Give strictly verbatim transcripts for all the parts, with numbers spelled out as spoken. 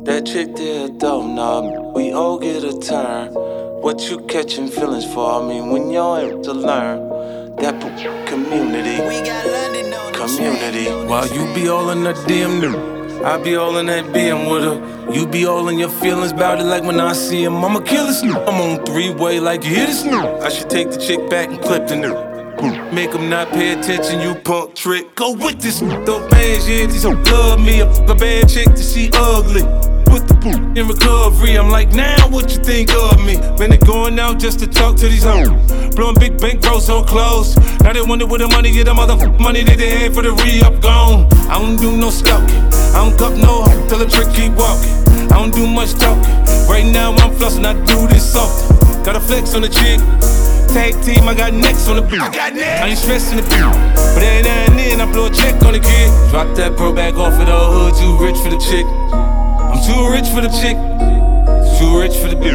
That chick there don't know. We all get a turn. What you catching feelings for? I mean, when you're able to learn. That community, we got London on community. While you be all in the D M, I be all in that B M with her. You be all in your feelings about it like when I see him. I'ma kill this new. I'm on three-way like you hear this new. I should take the chick back and clip the new. Make them not pay attention, you punk trick. Go with this new. Those bands, yeah, these don't love me. I'm a bad chick that she ugly. With the poop in recovery, I'm like, now what you think of me? Man, they going out just to talk to these hoes. Blowing big bank rolls so close. Now they wonder where the money get, the motherfucking money that they had for the re-up gone. I don't do no stalking, I don't cup no hoe, tell a trick keep walking. I don't do much talking, right now I'm flossing, I do this often. Got a flex on the chick, tag team, I got necks on the beat. I, I ain't stressing the beat, but every now and then I blow a check on the kid. Drop that pro bag off of the hood, too rich for the chick. I'm too rich for the chick, too rich for the beer.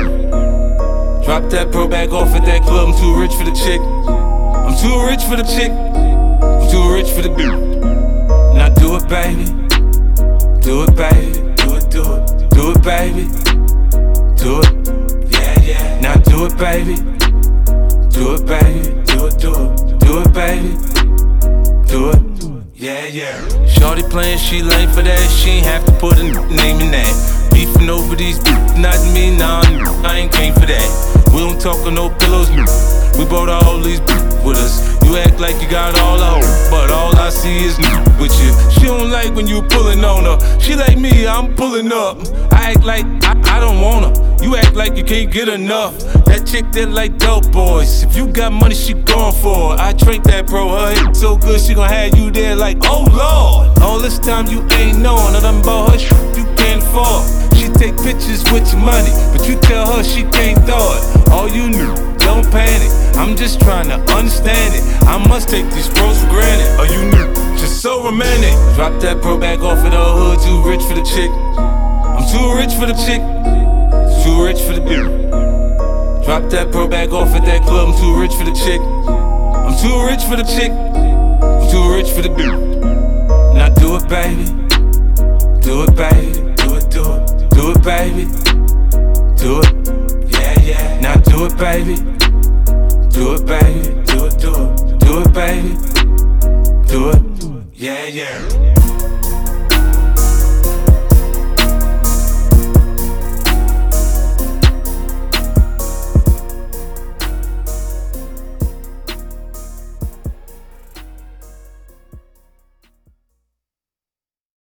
Drop that pro bag off at that club, I'm too rich for the chick. I'm too rich for the chick, I'm too rich for the beer. Now do it, baby. Do it, baby. Do it, do it. Do it, baby. Do it. Yeah, yeah. Now do it, baby. Do it, baby. Do it, do it. Do it, baby. Do it. Yeah, yeah. Shorty playing, she lame for that. She ain't have to put a name in that. Beefing over these not me, nah, I ain't came for that. We don't talk on no pillows, we brought all these with us. You act like you got all the hope, but all I see is with you. She don't like when you pulling on her. She like me, I'm pulling up. I act like I, I don't want her. You act like you can't get enough. That chick that like dope boys. If you got money, she going for it. I drink that bro, her hit so good, she gon' have you there like, oh Lord. All this time you ain't knowing nothing about her shit you can't afford. She take pictures with your money, but you tell her she can't throw it. All you knew, don't panic. I'm just trying to understand it. I must take these pros for granted. Or you knew, just so romantic. Drop that pro bag off of the hood, too rich for the chick. I'm too rich for the chick, too rich for the beer. Drop that pro bag off at that club, I'm too rich for the chick. I'm too rich for the chick, I'm too rich for the beer. Now do it, baby. Do it, baby. Do it, do it. Do it, baby. Do it. Yeah, yeah. Now do it, baby. Do it, baby. Do it, do it. Do it, baby. Do it. Yeah, yeah.